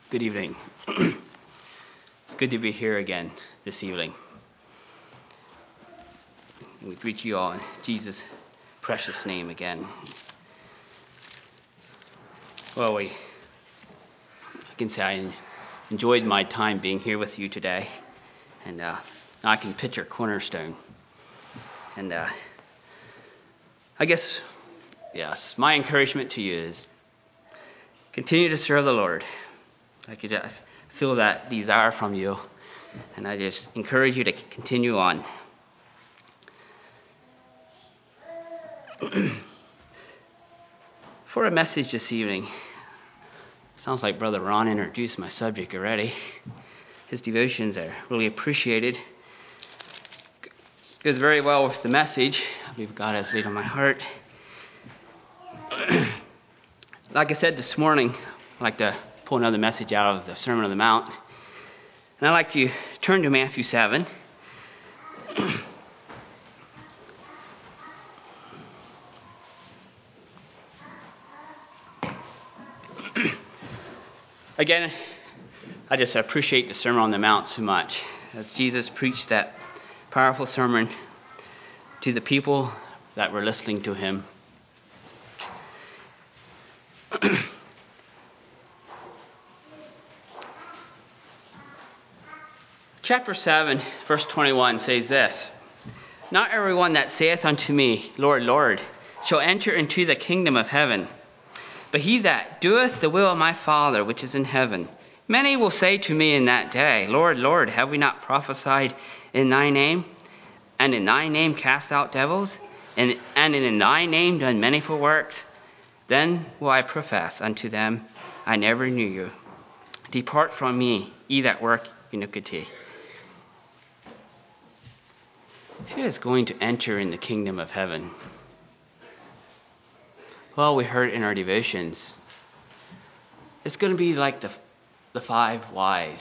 Good evening. It's good to be here again this evening. We greet you all in Jesus' precious name again. Well, I can say I enjoyed my time being here with you today, and now I can picture Cornerstone. And I guess, yes, my encouragement to you is continue to serve the Lord. I feel that desire from you, and I just encourage you to continue on. For a message this evening, sounds like Brother Ron introduced my subject already. His devotions are really appreciated. Goes very well with the message. I believe God has laid on my heart. Like I said this morning, I'd like to pull another message out of the Sermon on the Mount. And I'd like to turn to Matthew 7. Again, I just appreciate the Sermon on the Mount so much, as Jesus preached that powerful sermon to the people that were listening to him. Chapter 7, verse 21 says this: "Not everyone that saith unto me, Lord, Lord, shall enter into the kingdom of heaven, but he that doeth the will of my Father which is in heaven. Many will say to me in that day, Lord, Lord, have we not prophesied in thy name? And in thy name cast out devils? And in thy name done manifold works? Then will I profess unto them, I never knew you. Depart from me, ye that work iniquity." Who is going to enter in the kingdom of heaven? Well, we heard in our devotions, it's going to be like the 5 wise.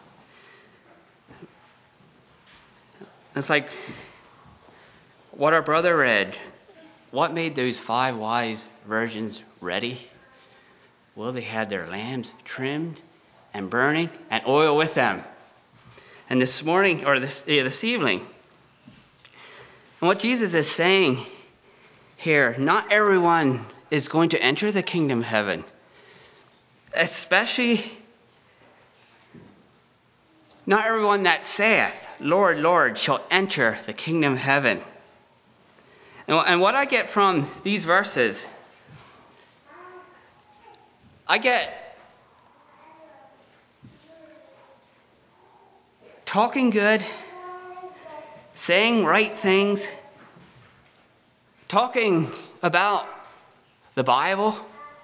It's like what our brother read. What made those 5 wise virgins ready? Well, they had their lamps trimmed and burning and oil with them. And this morning, or this evening, and what Jesus is saying here, not everyone is going to enter the kingdom of heaven. Especially not everyone that saith, Lord, Lord, shall enter the kingdom of heaven. And what I get from these verses, I get talking good, saying right things, talking about the Bible,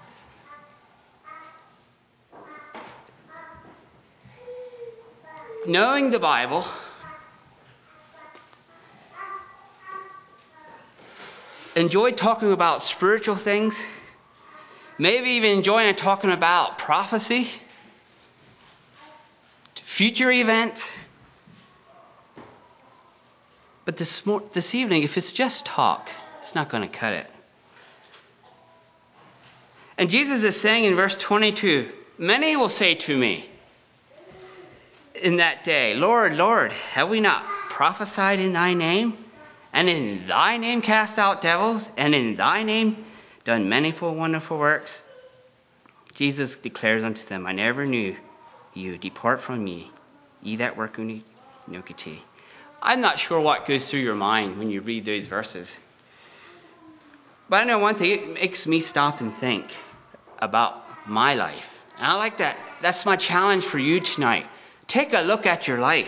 knowing the Bible, enjoy talking about spiritual things, maybe even enjoying talking about prophecy, future events. But this evening, if it's just talk, it's not going to cut it. And Jesus is saying in verse 22, many will say to me in that day, Lord, Lord, have we not prophesied in thy name? And in thy name cast out devils? And in thy name done manifold wonderful works? Jesus declares unto them, I never knew you. Depart from me, ye that work iniquity. I'm not sure what goes through your mind when you read those verses. But I know one thing, it makes me stop and think about my life. And I like that. That's my challenge for you tonight. Take a look at your life.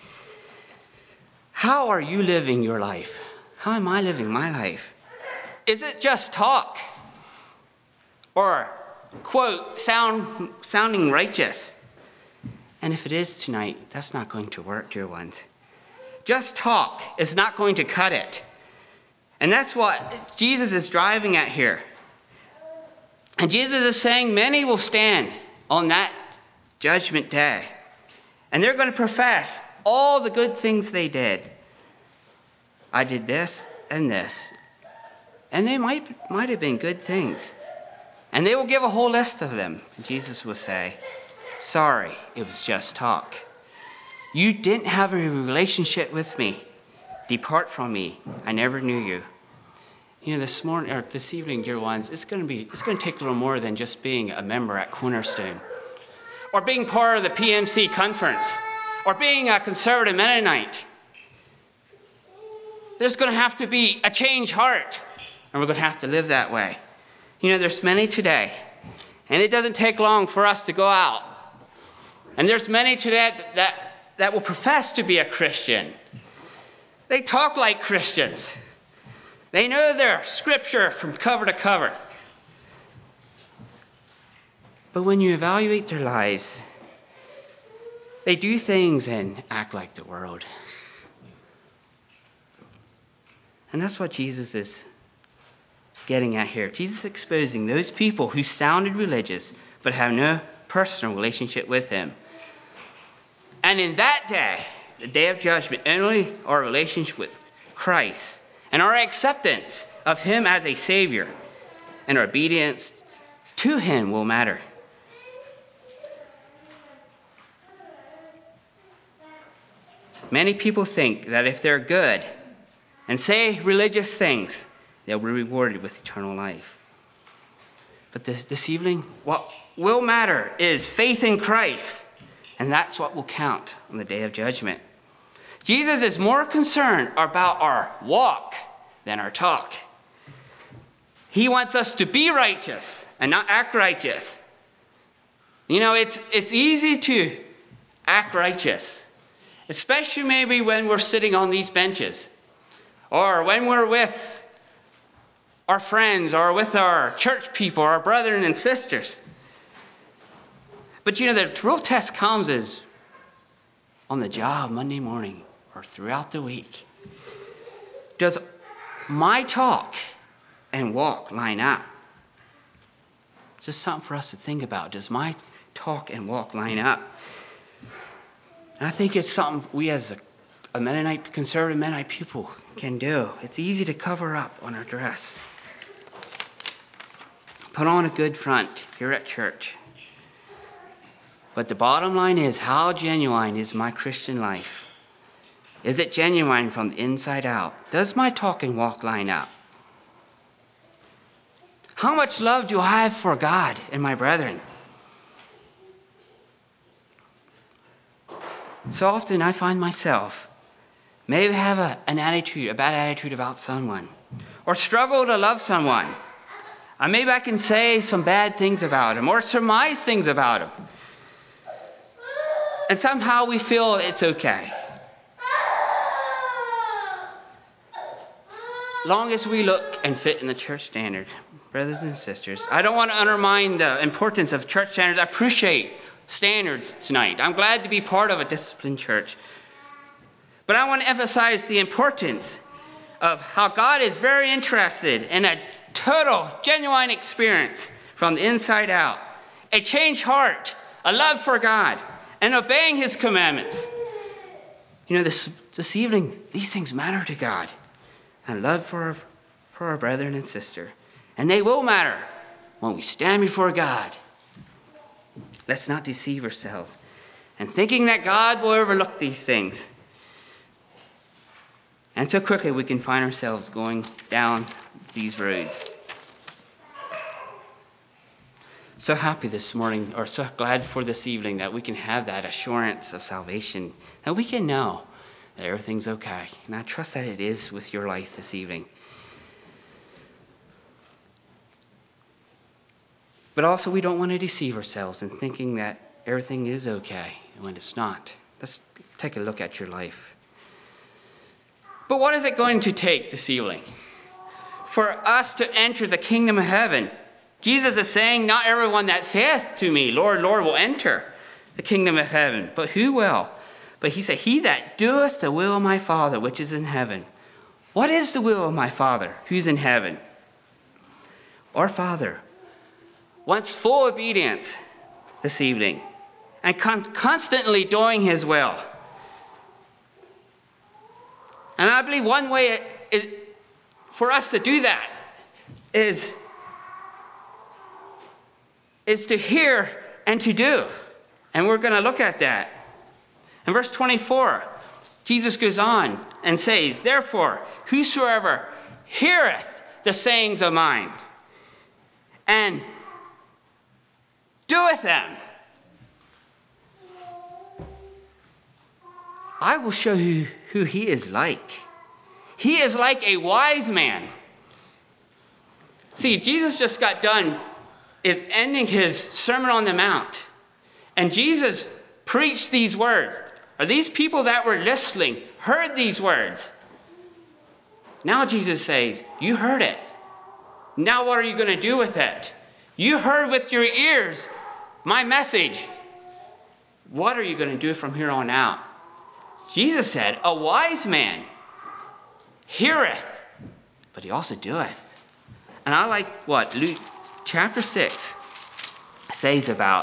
How are you living your life? How am I living my life? Is it just talk? Or, quote, sounding righteous? And if it is tonight, that's not going to work, dear ones. Just talk is not going to cut it. And that's what Jesus is driving at here. And Jesus is saying many will stand on that judgment day. And they're going to profess all the good things they did. I did this and this. And they might have been good things. And they will give a whole list of them, Jesus will say. Sorry, it was just talk. You didn't have a relationship with me. Depart from me. I never knew you. You know, this morning or this evening, dear ones, it's going to take a little more than just being a member at Cornerstone, or being part of the PMC conference, or being a conservative Mennonite. There's going to have to be a changed heart, and we're going to have to live that way. You know, there's many today, and it doesn't take long for us to go out. And there's many today that will profess to be a Christian. They talk like Christians. They know their scripture from cover to cover. But when you evaluate their lives, they do things and act like the world. And that's what Jesus is getting at here. Jesus is exposing those people who sounded religious but have no personal relationship with him. And in that day, the day of judgment, only our relationship with Christ and our acceptance of him as a Savior and our obedience to him will matter. Many people think that if they're good and say religious things, they'll be rewarded with eternal life. But this evening, what will matter is faith in Christ, and that's what will count on the day of judgment. Jesus is more concerned about our walk than our talk. He wants us to be righteous and not act righteous. You know, it's easy to act righteous, especially maybe when we're sitting on these benches, or when we're with our friends, or with our church people, our brethren and sisters. But you know, the real test comes is on the job Monday morning or throughout the week. Does my talk and walk line up? It's just something for us to think about. Does my talk and walk line up? And I think it's something we as a Mennonite, conservative Mennonite people can do. It's easy to cover up on our dress. Put on a good front here at church. But the bottom line is, how genuine is my Christian life? Is it genuine from the inside out? Does my talk and walk line up? How much love do I have for God and my brethren? So often I find myself maybe have a bad attitude about someone, or struggle to love someone. Maybe I can say some bad things about him, or surmise things about him. And somehow we feel it's okay. Long as we look and fit in the church standard, brothers and sisters. I don't want to undermine the importance of church standards. I appreciate standards tonight. I'm glad to be part of a disciplined church. But I want to emphasize the importance of how God is very interested in a total, genuine experience from the inside out. A changed heart, a love for God, and obeying his commandments. You know, this evening, these things matter to God. And love for our brethren and sister. And they will matter when we stand before God. Let's not deceive ourselves. And thinking that God will overlook these things. And so quickly we can find ourselves going down these roads. So happy this morning, or so glad for this evening, that we can have that assurance of salvation. That we can know that everything's okay. And I trust that it is with your life this evening. But also we don't want to deceive ourselves in thinking that everything is okay when it's not. Let's take a look at your life. But what is it going to take this evening for us to enter the kingdom of heaven? Jesus is saying, not everyone that saith to me, Lord, Lord, will enter the kingdom of heaven, but who will? But he said, he that doeth the will of my Father which is in heaven. What is the will of my Father who's in heaven? Our Father wants full obedience this evening and constantly doing his will. And I believe one way for us to do that is to hear and to do. And we're going to look at that. In verse 24, Jesus goes on and says, therefore, whosoever heareth the sayings of mine and doeth them, I will show you who he is like. He is like a wise man. See, Jesus just got done ending his Sermon on the Mount. And Jesus preached these words. Or these people that were listening heard these words. Now Jesus says, you heard it. Now what are you going to do with it? You heard with your ears my message. What are you going to do from here on out? Jesus said, a wise man heareth, but he also doeth. And I like what Luke chapter 6 says about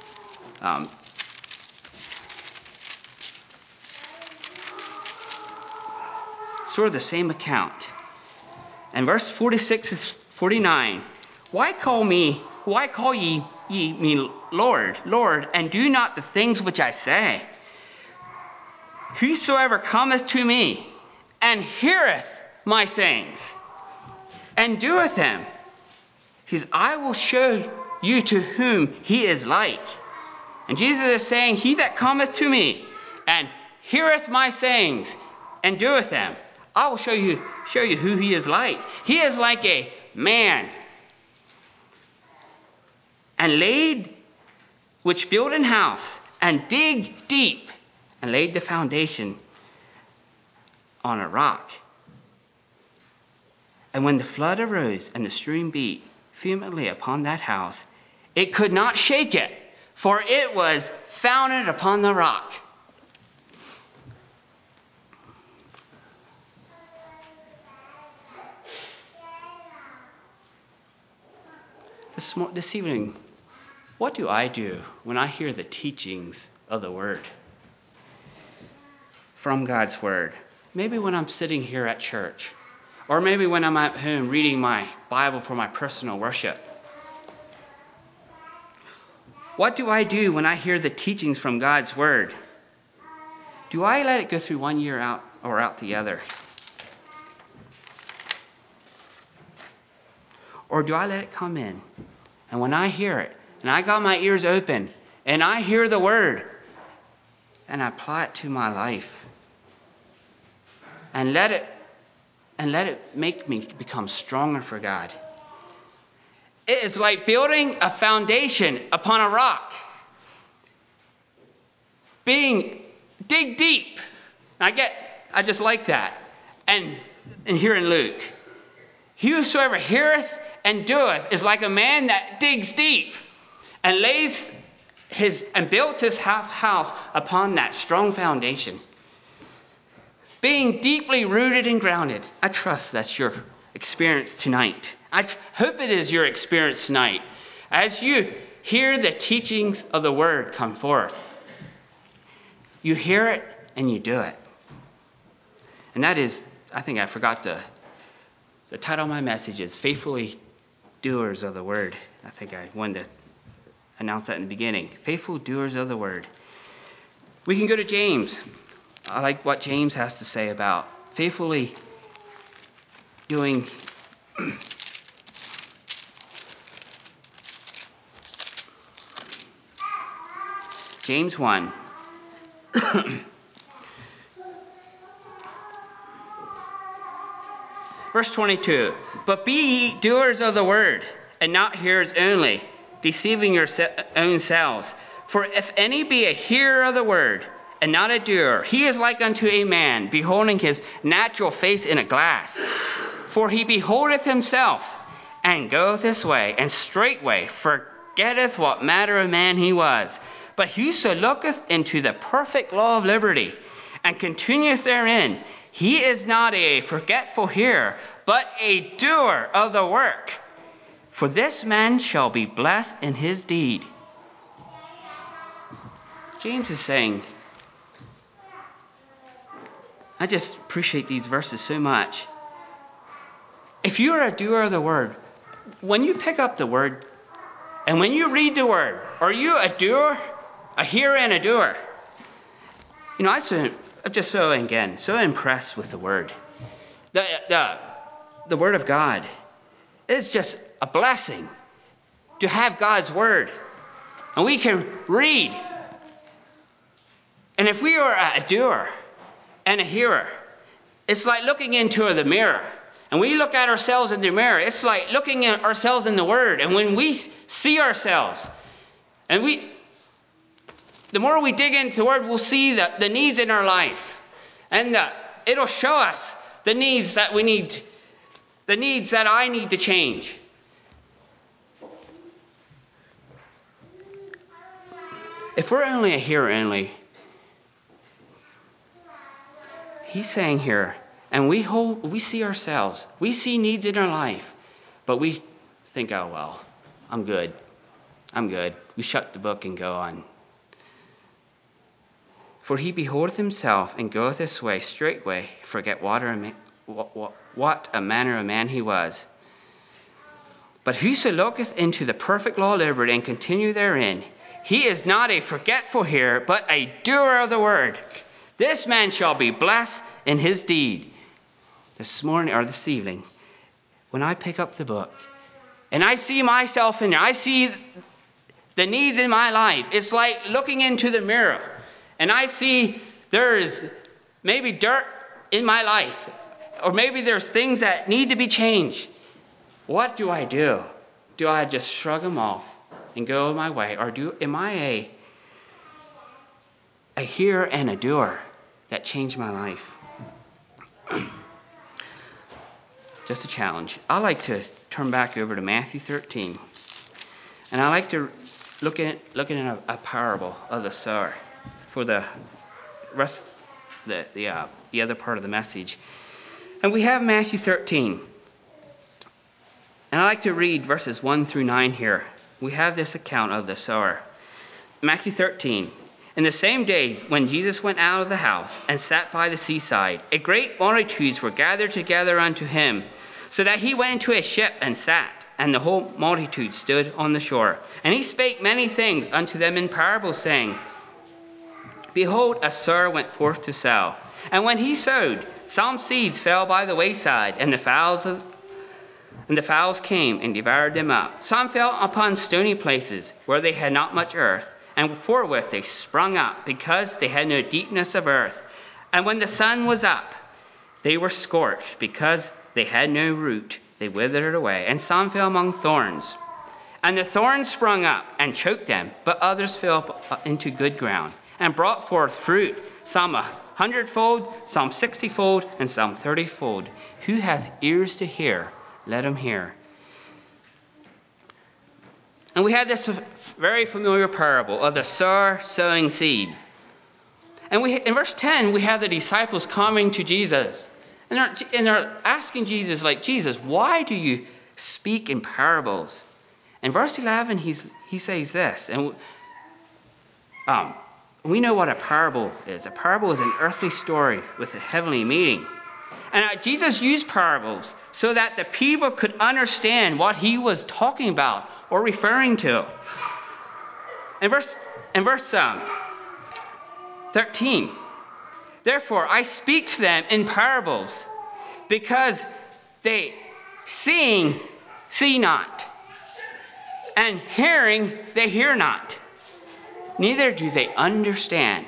sort of the same account. And verse 46 to 49, why call ye me Lord, Lord, and do not the things which I say? Whosoever cometh to me and heareth my sayings and doeth them, he says, I will show you to whom he is like. And Jesus is saying, he that cometh to me and heareth my sayings and doeth them, I will show you who he is like. He is like a man which built an house and dig deep and laid the foundation on a rock. And when the flood arose and the stream beat vehemently upon that house, it could not shake it, for it was founded upon the rock. This evening, what do I do when I hear the teachings of the Word? From God's Word. Maybe when I'm sitting here at church, or maybe when I'm at home reading my Bible for my personal worship. What do I do when I hear the teachings from God's Word? Do I let it go through one ear out or out the other? Or do I let it come in? And when I hear it, and I got my ears open, and I hear the Word, and I apply it to my life, and let it make me become stronger for God. It is like building a foundation upon a rock. Dig deep. I just like that. And here in Luke, whosoever heareth and doeth is like a man that digs deep and builds his house upon that strong foundation. Being deeply rooted and grounded. I trust that's your experience tonight. I hope it is your experience tonight. As you hear the teachings of the Word come forth, you hear it and you do it. And that is, I think I forgot the title of my message is Faithfully Doers of the Word. I think I wanted to announce that in the beginning. Faithful doers of the Word. We can go to James. I like what James has to say about faithfully doing James 1. Verse 22. But be ye doers of the word, and not hearers only, deceiving your own selves. For if any be a hearer of the word, and not a doer, he is like unto a man beholding his natural face in a glass. For he beholdeth himself, and goeth his way, and straightway forgetteth what manner of man he was. But whoso looketh into the perfect law of liberty, and continueth therein, he is not a forgetful hearer, but a doer of the work. For this man shall be blessed in his deed. James is saying, I just appreciate these verses so much. If you are a doer of the word, when you pick up the word, and when you read the word, are you a doer a hearer and a doer. You know, I'm just so impressed with the Word. The Word of God. It's just a blessing to have God's Word. And we can read. And if we are a doer and a hearer, it's like looking into the mirror. And we look at ourselves in the mirror. It's like looking at ourselves in the Word. And when we see ourselves, and the more we dig into the Word, we'll see the needs in our life. And it'll show us the needs that we need, the needs that I need to change. If we're only a hearer only, he's saying here, and we see ourselves, we see needs in our life, but we think, oh, well, I'm good. We shut the book and go on. For he beholdeth himself and goeth his way straightway, forget what a manner of man he was. But whoso looketh into the perfect law of liberty and continue therein, he is not a forgetful hearer, but a doer of the word. This man shall be blessed in his deed. This morning or this evening, when I pick up the book and I see myself in there, I see the needs in my life. It's like looking into the mirror and I see there is maybe dirt in my life, or maybe there's things that need to be changed. What do? Do I just shrug them off and go my way? Or am I a hearer and a doer that change my life? Just a challenge. I like to turn back over to Matthew 13. And I like to look at a parable of the sower for the rest, the other part of the message. And we have Matthew 13. And I like to read verses 1 through 9 here. We have this account of the sower. Matthew 13. In the same day, when Jesus went out of the house and sat by the seaside, a great multitudes were gathered together unto him, so that he went into a ship and sat, and the whole multitude stood on the shore. And he spake many things unto them in parables, saying, Behold, a sower went forth to sow. And when he sowed, some seeds fell by the wayside, and the fowls came and devoured them up. Some fell upon stony places, where they had not much earth, and forthwith they sprung up, because they had no deepness of earth. And when the sun was up, they were scorched, because they had no root. They withered away. And some fell among thorns. And the thorns sprung up and choked them, but others fell into good ground, and brought forth fruit, some 100-fold, some 60-fold, and some 30-fold. Who hath ears to hear, let him hear. And we have this very familiar parable of the sower sowing seed. And in verse 10, we have the disciples coming to Jesus. And they're asking Jesus, like, Jesus, why do you speak in parables? In verse 11, he says this. And we know what a parable is. A parable is an earthly story with a heavenly meaning. And Jesus used parables so that the people could understand what he was talking about or referring to. In verse 13, therefore I speak to them in parables, because they seeing see not, and hearing they hear not, neither do they understand.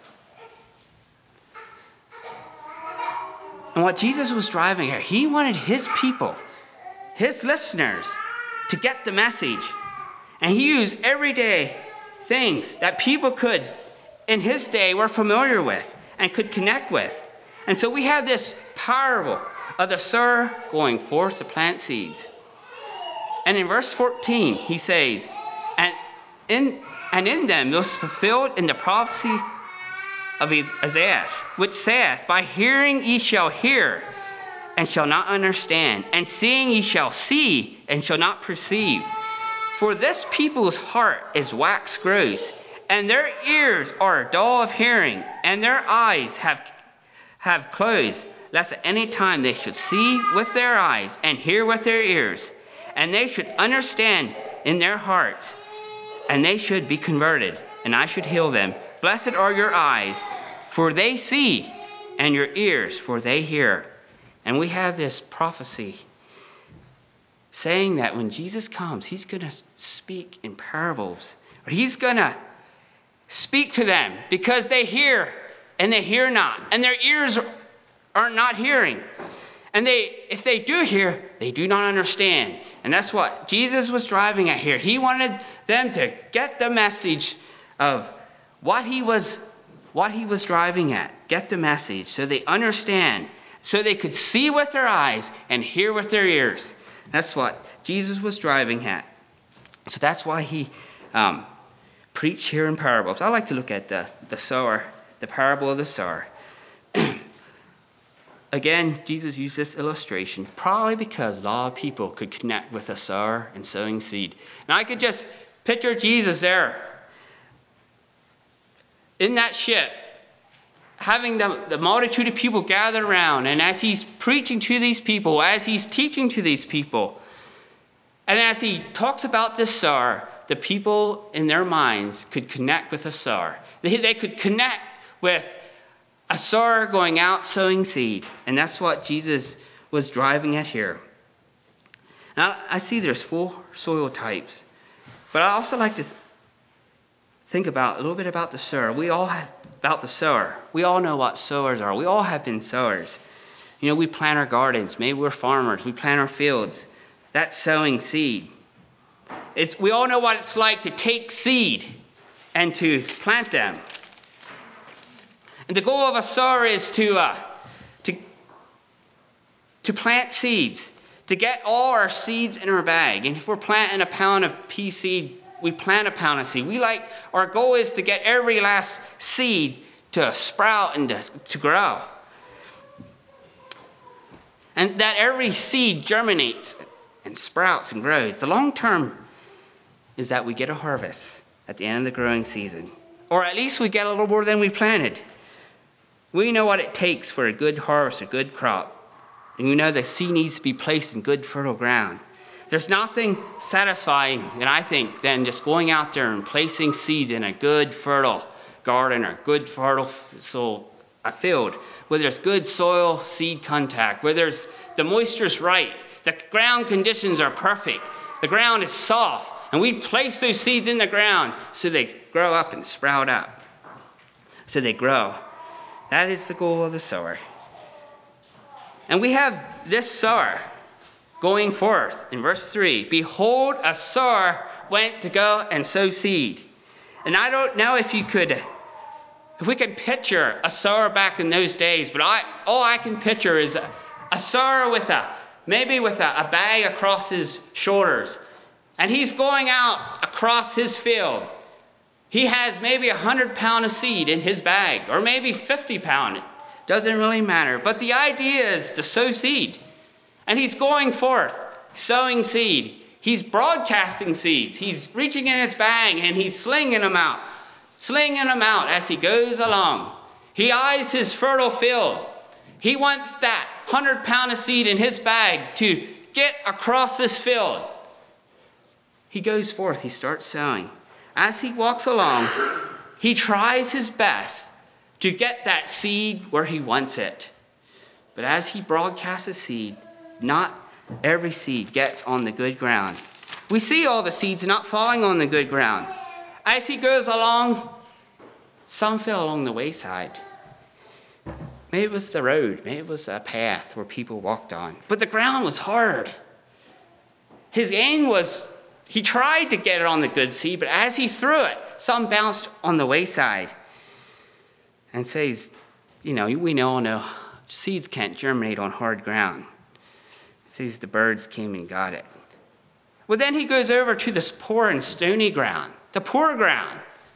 And what Jesus was driving here, he wanted his people, his listeners, to get the message. And he used everyday things that people could, in his day, were familiar with and could connect with. And so we have this parable of the sower going forth to plant seeds. And in verse 14, he says, and in them was fulfilled in the prophecy of Isaiah, which saith, By hearing ye shall hear, and shall not understand, and seeing ye shall see, and shall not perceive. For this people's heart is wax gross, and their ears are dull of hearing, and their eyes have closed, lest at any time they should see with their eyes, and hear with their ears, and they should understand in their hearts, and they should be converted, and I should heal them. Blessed are your eyes, for they see, and your ears, for they hear. And we have this prophecy saying that when Jesus comes, he's going to speak in parables. Or he's going to speak to them because they hear and they hear not. And their ears are not hearing. And if they do hear, they do not understand. And that's what Jesus was driving at here. He wanted them to get the message of what he was driving at. Get the message so they understand. So they could see with their eyes and hear with their ears. That's what Jesus was driving at. So that's why he preached here in parables. I like to look at the sower, the parable of the sower. Again, Jesus used this illustration probably because a lot of people could connect with a sower and sowing seed. And I could just picture Jesus there in that ship, having the multitude of people gathered around, and as he's preaching to these people, as he's teaching to these people, and as he talks about this sower, the people in their minds could connect with a sower. They could connect with a sower going out sowing seed, and that's what Jesus was driving at here. Now, I see there's 4 soil types, but I also like to think about a little bit about the sower. We all know what sowers are. We all have been sowers. You know, we plant our gardens. Maybe we're farmers. We plant our fields. That's sowing seed. We all know what it's like to take seed and to plant them. And the goal of a sower is to plant seeds, to get all our seeds in our bag. And if we're planting a pound of pea seed, we plant a pound of seed. Our goal is to get every last seed to sprout and to grow. And that every seed germinates and sprouts and grows. The long term is that we get a harvest at the end of the growing season. Or at least we get a little more than we planted. We know what it takes for a good harvest, a good crop. And we know the seed needs to be placed in good fertile ground. There's nothing satisfying, and I think, than just going out there and placing seeds in a good fertile garden or good fertile a field where there's good soil seed contact, where the moisture's right, the ground conditions are perfect, the ground is soft, and we place those seeds in the ground so they grow up and sprout up. So they grow. That is the goal of the sower. And we have this sower going forth in verse 3. Behold, a sower went to go and sow seed. And I don't know if we could picture a sower back in those days, but all I can picture is a sower with a bag across his shoulders. And he's going out across his field. He has maybe 100 pounds of seed in his bag, or maybe 50 pounds. It doesn't really matter. But the idea is to sow seed. And he's going forth, sowing seed. He's broadcasting seeds. He's reaching in his bag and he's slinging them out as he goes along. He eyes his fertile field. He wants that 100-pound of seed in his bag to get across this field. He goes forth. He starts sowing. As he walks along, he tries his best to get that seed where he wants it. But as he broadcasts the seed, not every seed gets on the good ground. We see all the seeds not falling on the good ground. As he goes along, some fell along the wayside. Maybe it was the road. Maybe it was a path where people walked on. But the ground was hard. His aim was, he tried to get it on the good seed, but as he threw it, some bounced on the wayside. And says, we all know seeds can't germinate on hard ground. It says the birds came and got it. Well, then he goes over to this poor and stony ground, the poor ground.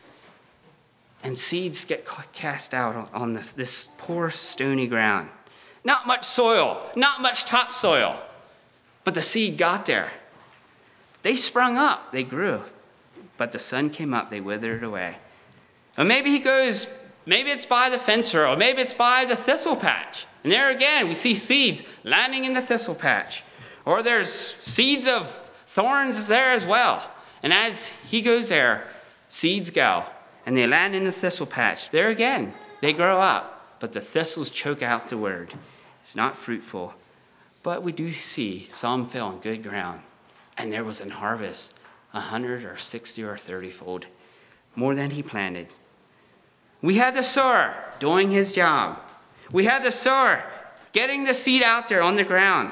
And seeds get cast out on this poor stony ground. Not much soil, not much topsoil. But the seed got there. They sprung up, they grew. But the sun came up, they withered away. Or maybe it's by the fence row, or maybe it's by the thistle patch. And there again, we see seeds landing in the thistle patch. Or there's seeds of thorns there as well. And as he goes there, seeds go. and they land in the thistle patch. There again, they grow up, but the thistles choke out the word. It's not fruitful. But we do see some fell on good ground, and there was an harvest, 100 or 60 or 30-fold, more than he planted. We had the sower doing his job. We had the sower getting the seed out there on the ground.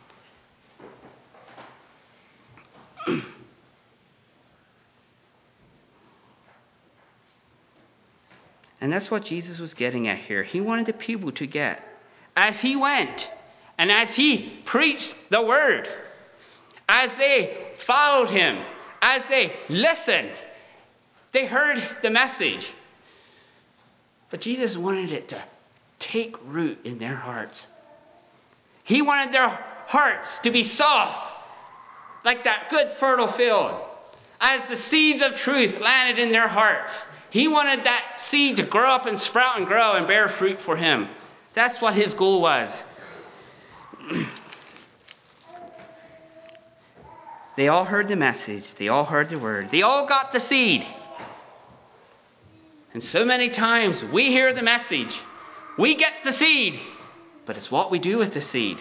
And that's what Jesus was getting at here. He wanted the people to get, as he went and as he preached the word, as they followed him, as they listened, they heard the message. But Jesus wanted it to take root in their hearts. He wanted their hearts to be soft, like that good fertile field. As the seeds of truth landed in their hearts, he wanted that seed to grow up and sprout and grow and bear fruit for him. That's what his goal was. They all heard the message. They all heard the word. They all got the seed. And so many times we hear the message. We get the seed. But it's what we do with the seed.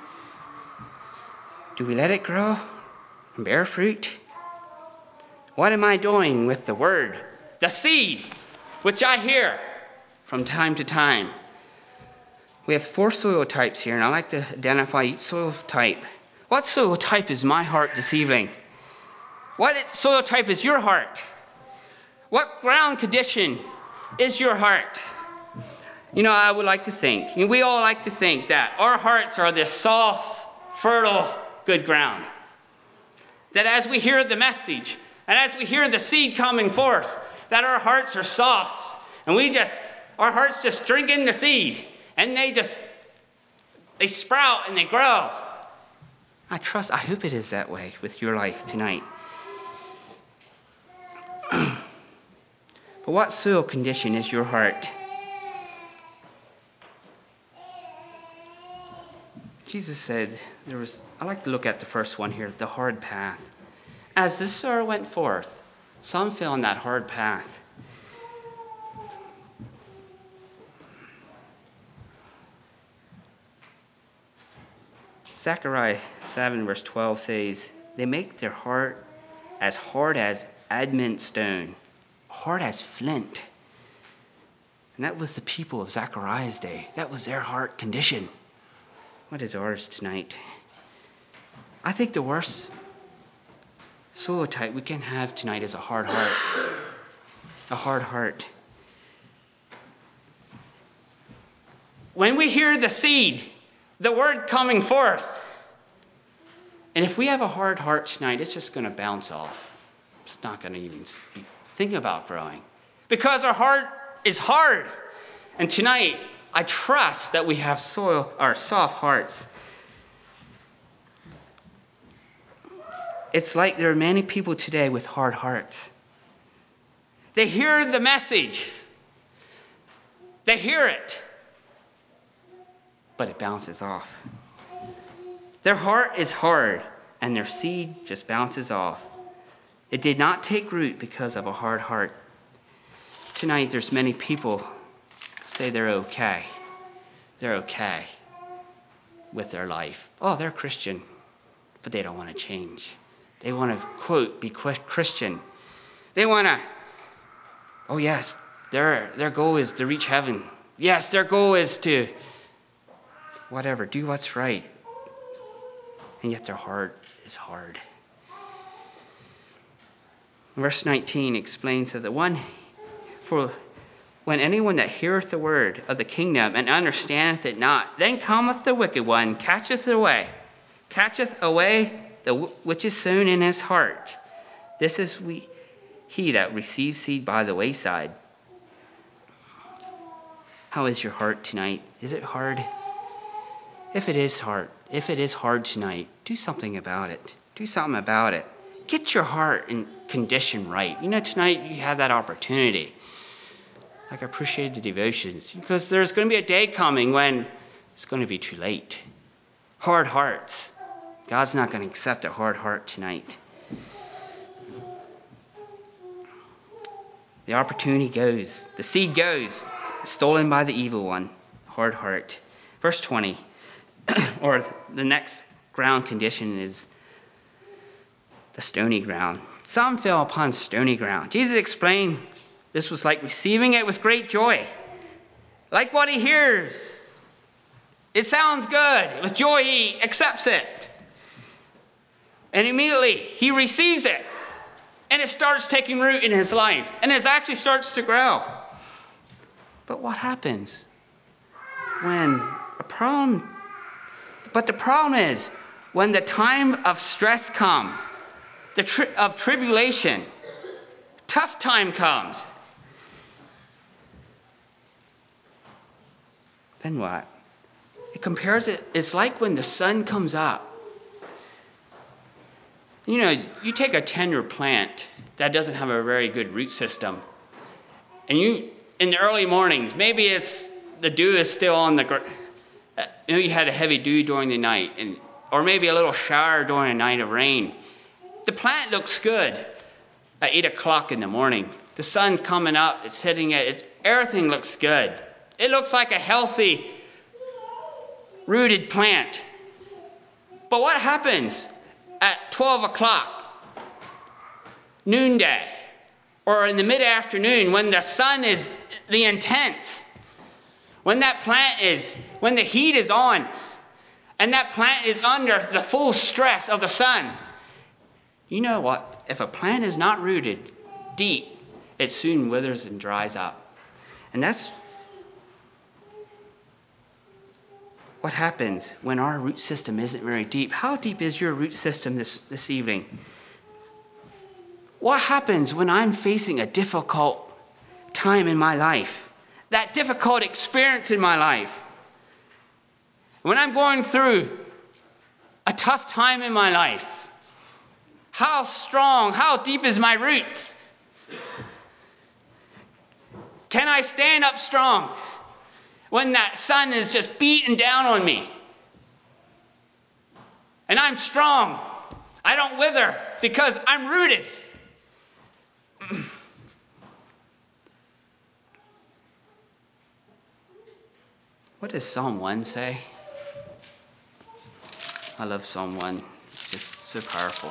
Do we let it grow and bear fruit? What am I doing with the word? The seed, which I hear from time to time. We have 4 soil types here, and I like to identify each soil type. What soil type is my heart this evening? What soil type is your heart? What ground condition is your heart? I would like to think, we all like to think that our hearts are this soft, fertile, good ground. That as we hear the message, and as we hear the seed coming forth, that our hearts are soft, and our hearts just drink in the seed, and they sprout and they grow. I hope it is that way with your life tonight. But what soil condition is your heart? Jesus said, I like to look at the first one here, the hard path. As the sower went forth, some fell on that hard path. Zechariah 7 verse 12 says, they make their heart as hard as adamant stone, hard as flint. And that was the people of Zechariah's day. That was their heart condition. What is ours tonight? I think the worst soil type we can have tonight is a hard heart. A hard heart. When we hear the seed, the word coming forth, and if we have a hard heart tonight, it's just going to bounce off. It's not going to even think about growing. Because our heart is hard. And tonight, I trust that we have soft hearts. It's like there are many people today with hard hearts. They hear the message. They hear it. But it bounces off. Their heart is hard, and their seed just bounces off. It did not take root because of a hard heart. Tonight, there's many people say they're okay. They're okay with their life. Oh, they're Christian, but they don't want to change. They want to, quote, be Christian. They want to, oh yes, their goal is to reach heaven. Yes, their goal is to, whatever, do what's right. And yet their heart is hard. Verse 19 explains that when anyone that heareth the word of the kingdom and understandeth it not, then cometh the wicked one, catcheth away which is sown in his heart. This is he that receives seed by the wayside. How is your heart tonight? Is it hard? If it is hard tonight, do something about it. Do something about it. Get your heart and condition right. Tonight you have that opportunity. I appreciate the devotions, because there's going to be a day coming when it's going to be too late. Hard hearts. God's not going to accept a hard heart tonight. The opportunity goes. The seed goes. Stolen by the evil one. Hard heart. Verse 20. Or the next ground condition is the stony ground. Some fell upon stony ground. Jesus explained this was like receiving it with great joy. Like what he hears. It sounds good. With joy he accepts it. And immediately he receives it. And it starts taking root in his life. And it actually starts to grow. But what happens when the problem is when the time of stress comes, of tribulation, tough time comes, then what? It compares it, it's like when the sun comes up. You know, you take a tender plant that doesn't have a very good root system, and you, in the early mornings, maybe the dew is still on the ground. You had a heavy dew during the night, or maybe a little shower during a night of rain. The plant looks good at 8 o'clock in the morning. The sun's coming up, it's hitting it, everything looks good. It looks like a healthy, rooted plant. But what happens at 12 o'clock, noonday, or in the mid-afternoon when the sun is the intense? When the heat is on, and that plant is under the full stress of the sun. You know what? If a plant is not rooted deep, it soon withers and dries up. And that's what happens when our root system isn't very deep. How deep is your root system this evening? What happens when I'm facing a difficult time in my life? That difficult experience in my life. When I'm going through a tough time in my life, how strong, how deep is my roots? Can I stand up strong when that sun is just beating down on me? And I'm strong. I don't wither because I'm rooted. What does Psalm 1 say? I love Psalm 1. It's just so powerful.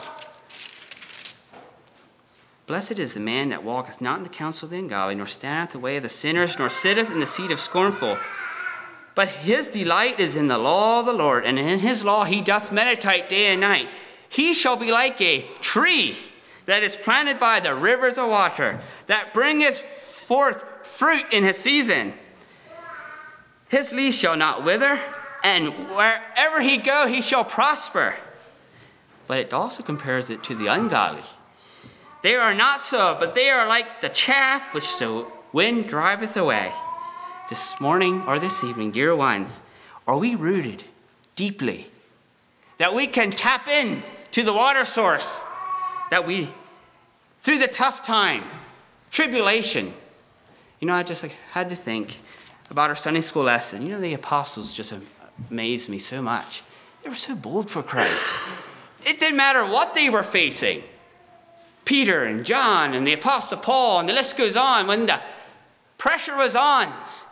Blessed is the man that walketh not in the counsel of the ungodly, nor standeth the way of the sinners, nor sitteth in the seat of scornful. But his delight is in the law of the Lord, and in his law he doth meditate day and night. He shall be like a tree that is planted by the rivers of water, that bringeth forth fruit in his season. His leaf shall not wither, and wherever he go, he shall prosper. But it also compares it to the ungodly. They are not so, but they are like the chaff which the wind driveth away. This morning or this evening, dear ones, are we rooted deeply, that we can tap in to the water source, that we, through the tough time, tribulation. You know, I just had to think about our Sunday school lesson. You know, the apostles just amazed me so much. They were so bold for Christ. It didn't matter what they were facing. Peter and John and the Apostle Paul, and the list goes on. When the pressure was on,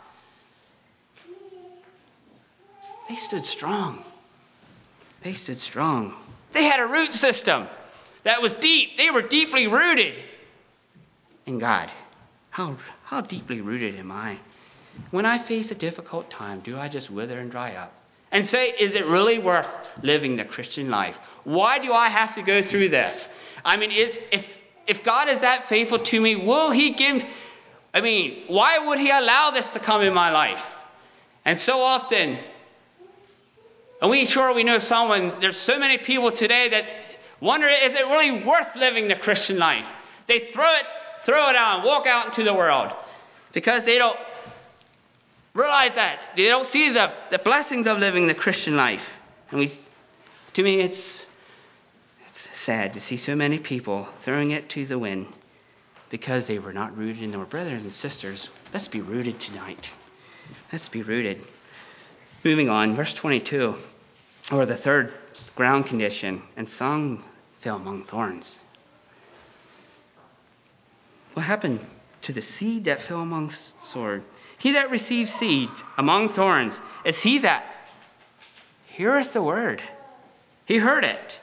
they stood strong. They stood strong. They had a root system that was deep. They were deeply rooted in God. How deeply rooted am I? When I face a difficult time, do I just wither and dry up? And say, is it really worth living the Christian life? Why do I have to go through this? I mean, if God is that faithful to me, will he give... why would he allow this to come in my life? And so often, and we know someone, there's so many people today that wonder, is it really worth living the Christian life? They throw it out and walk out into the world because they don't realize that. They don't see the blessings of living the Christian life. And to me, it's sad to see so many people throwing it to the wind because they were not rooted in their brothers and sisters. Let's be rooted tonight. Let's be rooted. Moving on, verse 22, or the third ground condition, and some fell among thorns. What happened to the seed that fell among sword. He that receives seed among thorns is he that heareth the word. He heard it.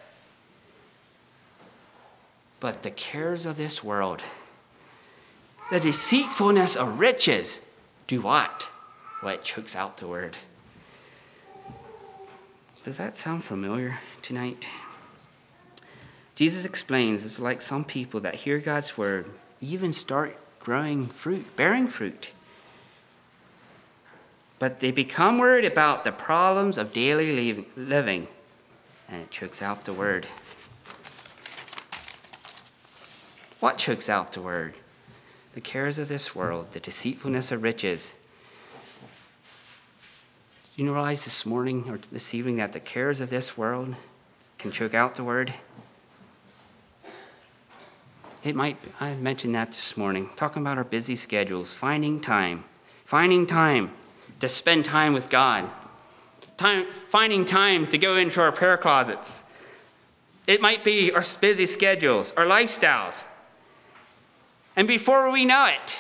But the cares of this world, the deceitfulness of riches, do what? Well, it chokes out the word. Does that sound familiar tonight? Jesus explains it's like some people that hear God's word even start growing fruit, bearing fruit. But they become worried about the problems of daily living, and it chokes out the word. What chokes out the word? The cares of this world, the deceitfulness of riches. Do you realize this morning or this evening that the cares of this world can choke out the word? I mentioned that this morning, talking about our busy schedules, finding time to spend time with God, finding time to go into our prayer closets. It might be our busy schedules, our lifestyles. And before we know it,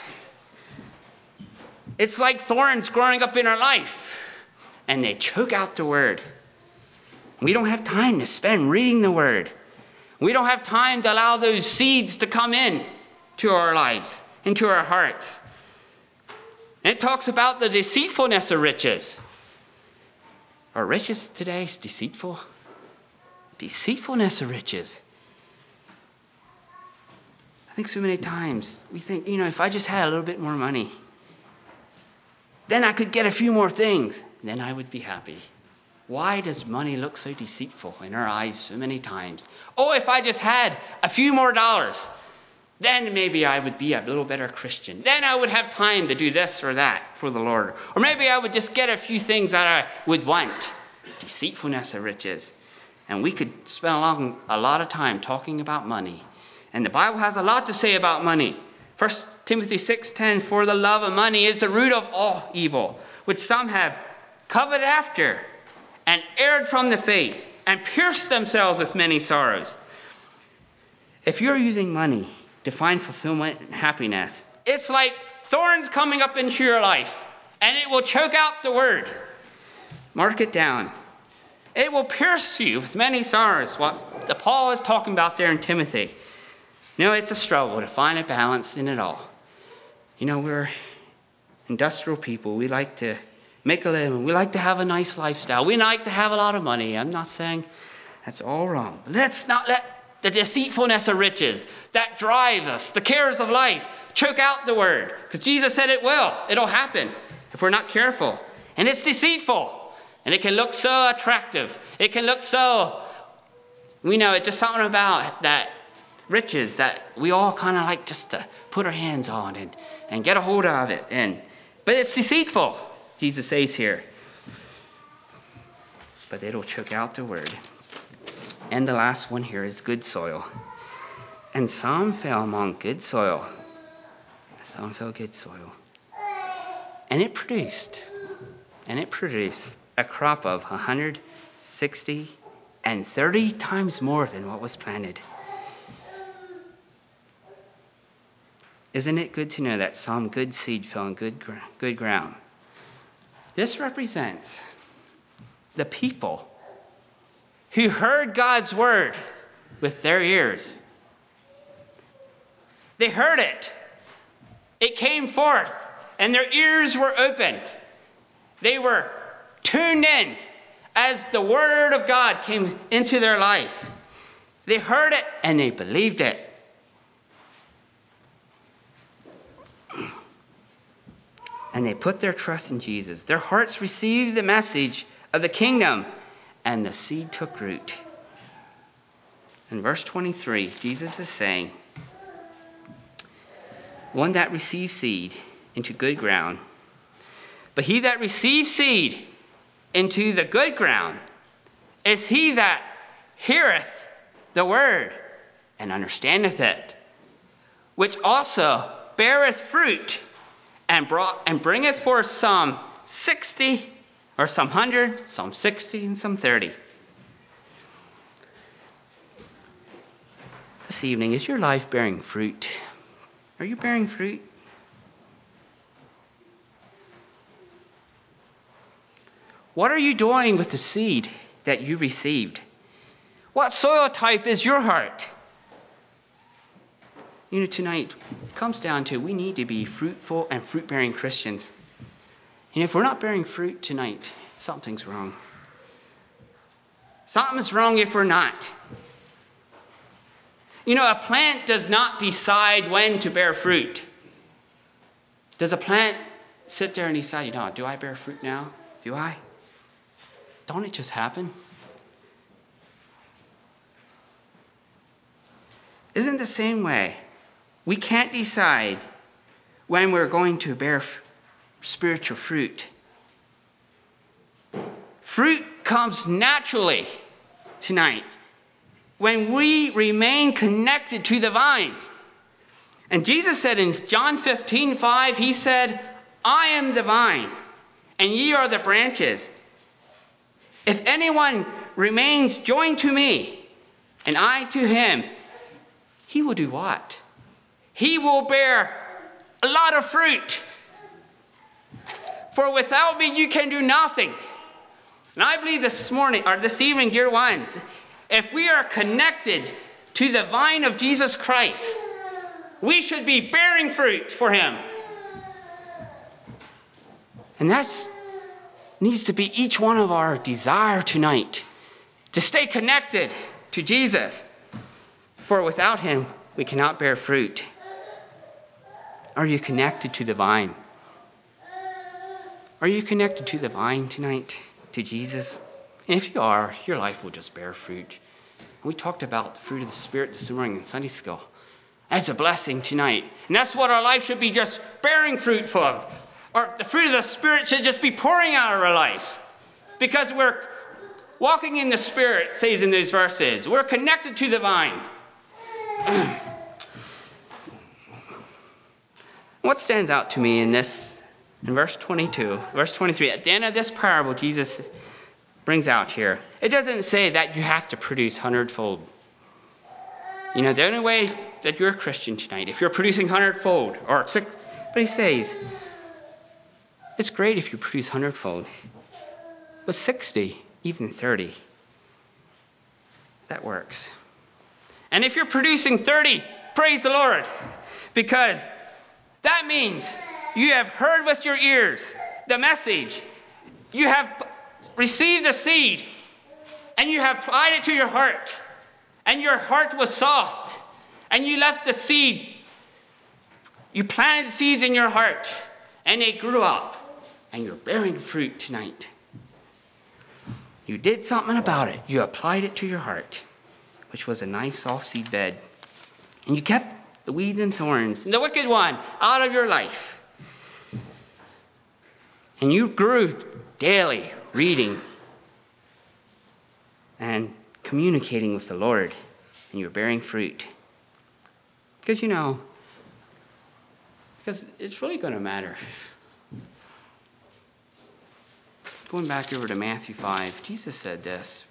it's like thorns growing up in our life, and they choke out the word. We don't have time to spend reading the word. We don't have time to allow those seeds to come in to our lives, into our hearts. And it talks about the deceitfulness of riches. Are riches today deceitful? Deceitfulness of riches. I think so many times we think, if I just had a little bit more money, then I could get a few more things. Then I would be happy. Why does money look so deceitful in our eyes so many times? Oh, if I just had a few more dollars, then maybe I would be a little better Christian. Then I would have time to do this or that for the Lord. Or maybe I would just get a few things that I would want. Deceitfulness of riches. And we could spend a lot of time talking about money. And the Bible has a lot to say about money. 1 Timothy 6:10, for the love of money is the root of all evil, which some have coveted after, and erred from the faith, and pierced themselves with many sorrows. If you're using money to find fulfillment and happiness, it's like thorns coming up into your life, and it will choke out the word. Mark it down. It will pierce you with many sorrows. What Paul is talking about there in Timothy. It's a struggle to find a balance in it all. We're industrial people. We like to make a living. We like to have a nice lifestyle. We like to have a lot of money. I'm not saying that's all wrong. But let's not let the deceitfulness of riches that drive us, the cares of life, choke out the word. Because Jesus said it will. It'll happen if we're not careful. And it's deceitful. And it can look so attractive. It can look so, it's just something about that riches that we all kind of like just to put our hands on and get a hold of it. But it's deceitful, Jesus says here. But it'll choke out the word. And the last one here is good soil. And some fell among good soil. Some fell good soil. And it produced a crop of 160 and 30 times more than what was planted. Isn't it good to know that some good seed fell in good ground? This represents the people who heard God's word with their ears. They heard it. It came forth, and their ears were opened. They were tuned in as the word of God came into their life. They heard it, and they believed it. And they put their trust in Jesus. Their hearts received the message of the kingdom, and the seed took root. In verse 23, Jesus is saying, one that receives seed into good ground. But he that receives seed into the good ground is he that heareth the word and understandeth it, which also beareth fruit, and bringeth forth some 60, or some 100, some 60, and some 30. This evening, is your life bearing fruit? Are you bearing fruit? What are you doing with the seed that you received? What soil type is your heart? Tonight it comes down to we need to be fruitful and fruit-bearing Christians. And if we're not bearing fruit tonight, something's wrong. Something's wrong if we're not. A plant does not decide when to bear fruit. Does a plant sit there and decide, do I bear fruit now? Do I? Don't it just happen? Isn't the same way? We can't decide when we're going to bear spiritual fruit. Fruit comes naturally tonight when we remain connected to the vine. And Jesus said in John 15:5, he said, I am the vine, and ye are the branches. If anyone remains joined to me, and I to him, he will do what? He will bear a lot of fruit. For without me, you can do nothing. And I believe this evening, dear ones, if we are connected to the vine of Jesus Christ, we should be bearing fruit for him. And that needs to be each one of our desire tonight, to stay connected to Jesus. For without him, we cannot bear fruit. Are you connected to the vine? Are you connected to the vine tonight, to Jesus? And if you are, your life will just bear fruit. We talked about the fruit of the Spirit this morning in Sunday school. That's a blessing tonight. And that's what our life should be, just bearing fruit for. Or the fruit of the Spirit should just be pouring out of our lives. Because we're walking in the Spirit, it says in these verses. We're connected to the vine. What stands out to me in verse 22, verse 23, at the end of this parable Jesus brings out here, it doesn't say that you have to produce 100-fold. The only way that you're a Christian tonight, if you're producing 100-fold, but he says, it's great if you produce 100-fold, but 60, even 30, that works. And if you're producing 30, praise the Lord, because that means you have heard with your ears the message. You have received the seed, and you have applied it to your heart, and your heart was soft, and you left the seed. You planted seeds in your heart, and they grew up, and you're bearing fruit tonight. You did something about it. You applied it to your heart, which was a nice soft seed bed, and you kept the weeds and thorns and the wicked one out of your life. And you grew daily, reading and communicating with the Lord, and you're bearing fruit. Because it's really going to matter. Going back over to Matthew 5, Jesus said this.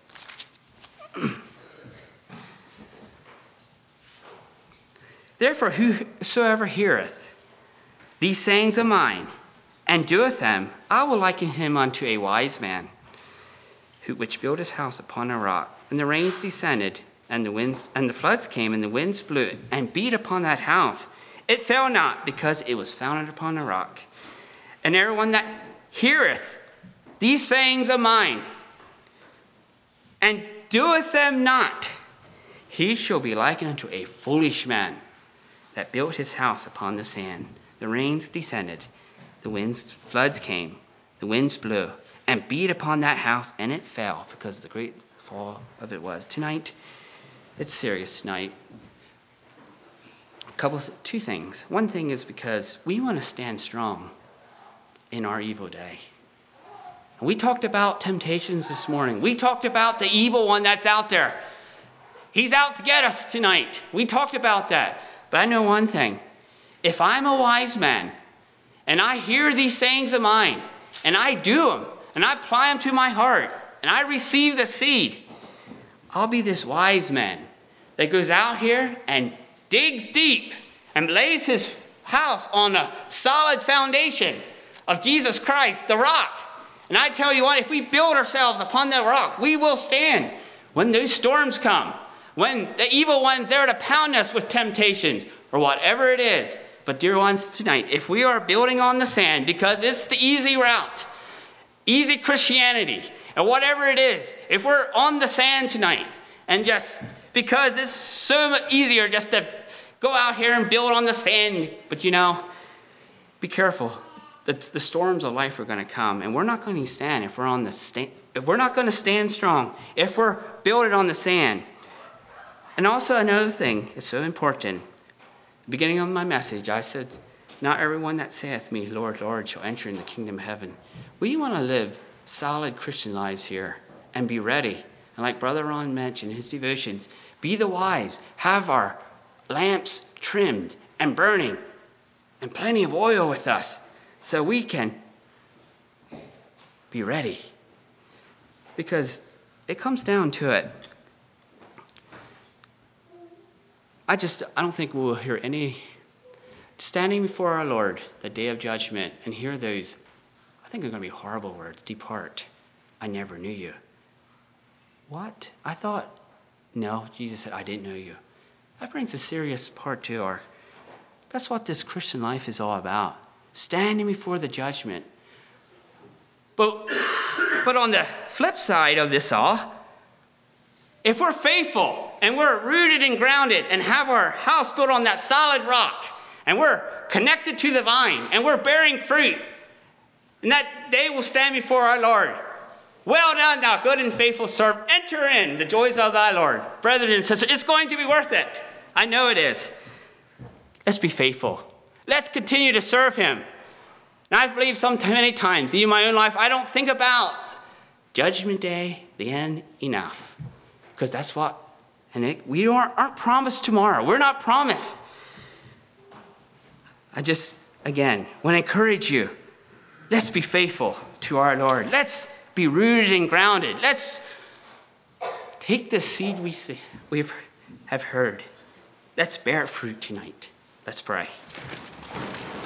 Therefore, whosoever heareth these sayings of mine, and doeth them, I will liken him unto a wise man, which built his house upon a rock. And the rains descended, and the floods came, and the winds blew and beat upon that house. It fell not, because it was founded upon a rock. And everyone that heareth these sayings of mine, and doeth them not, he shall be likened unto a foolish man that built his house upon the sand. The rains descended, floods came, the winds blew, and beat upon that house, and it fell, because the great fall of it was. Tonight, it's serious tonight. Two things. One thing is because we want to stand strong in our evil day. We talked about temptations this morning. We talked about the evil one that's out there. He's out to get us tonight. We talked about that. But I know one thing. If I'm a wise man, and I hear these sayings of mine, and I do them, and I apply them to my heart, and I receive the seed, I'll be this wise man that goes out here and digs deep and lays his house on a solid foundation of Jesus Christ, the rock. And I tell you what, if we build ourselves upon that rock, we will stand when those storms come, when the evil one's there to pound us with temptations or whatever it is. But dear ones, tonight, if we are building on the sand because it's the easy route, easy Christianity, and whatever it is, if we're on the sand tonight, and just because it's so much easier just to go out here and build on the sand, but be careful. The storms of life are going to come, and we're not going to stand if we're not going to stand strong if we're building on the sand. And also another thing is so important. Beginning of my message, I said, "Not everyone that saith me, Lord, Lord, shall enter in the kingdom of heaven." We want to live solid Christian lives here and be ready. And like Brother Ron mentioned in his devotions, be the wise, have our lamps trimmed and burning, and plenty of oil with us, so we can be ready. Because it comes down to it. I don't think we'll hear any standing before our Lord the day of judgment and hear those, I think they're going to be horrible words. Depart. I never knew you. What? I thought, no, Jesus said, I didn't know you. That brings a serious part to that's what this Christian life is all about. Standing before the judgment. But on the flip side of this all, if we're faithful and we're rooted and grounded and have our house built on that solid rock and we're connected to the vine and we're bearing fruit, and that day we'll stand before our Lord. Well done, thou good and faithful servant. Enter in the joys of thy Lord. Brethren and sisters, it's going to be worth it. I know it is. Let's be faithful. Let's continue to serve him. And I believe many times, even in my own life, I don't think about Judgment Day, the end, enough. Because that's what, we aren't promised tomorrow. We're not promised. I just, again, want to encourage you. Let's be faithful to our Lord. Let's be rooted and grounded. Let's take the seed we have heard. Let's bear fruit tonight. Let's pray.